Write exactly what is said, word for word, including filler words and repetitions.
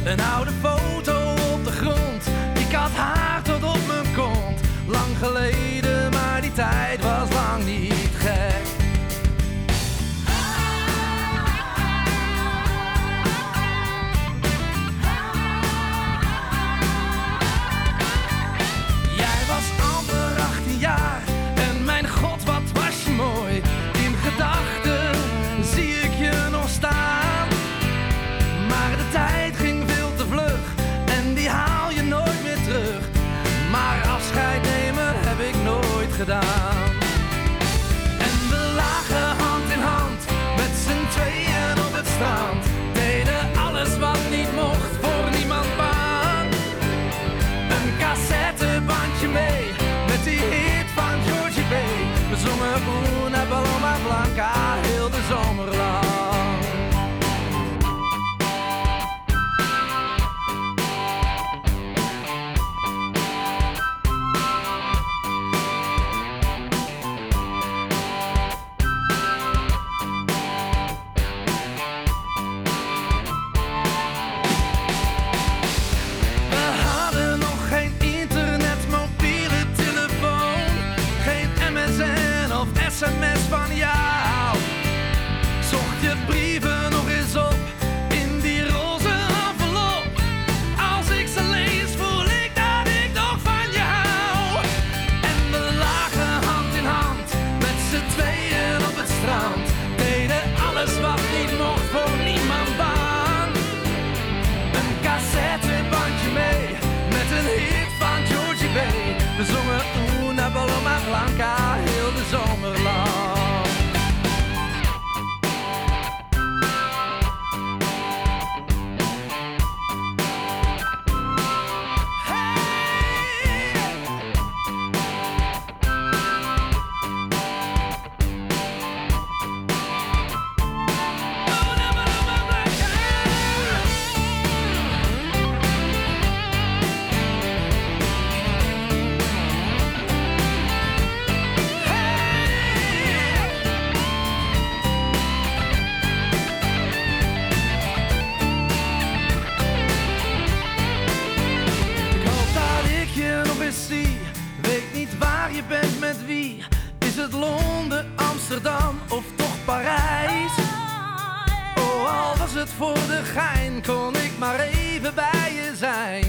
Een oude foto op de grond, ik had haar tot op mijn kont. Lang geleden, maar die tijd was lang niet gek. Jij was amper achttien jaar en mijn god, wat was je mooi. In gedachten zie ik je nog staan. Maar de tijd ging veel te vlug en die haal je nooit meer terug. Maar afscheid nemen heb ik nooit gedaan. En we lagen hand in hand met z'n tweeën op het strand. Deden alles wat niet mocht, voor niemand bang. Een cassettebandje mee met die hit van Georgie B. We zongen Una Paloma Blanca heel de zomer lang. Sms van jou. Zocht je brieven nog eens op in die roze envelop. Als ik ze lees voel ik dat ik nog van je hou. En we lagen hand in hand met z'n tweeën op het strand. Deden alles wat niet mocht, voor niemand bang. Een cassettebandje mee met een hit van Georgie B. We zongen Una Paloma Blanca heel de zomer lang. Weet niet waar je bent met wie. Is het Londen, Amsterdam of toch Parijs? Oh, al was het voor de gein, kon ik maar even bij je zijn.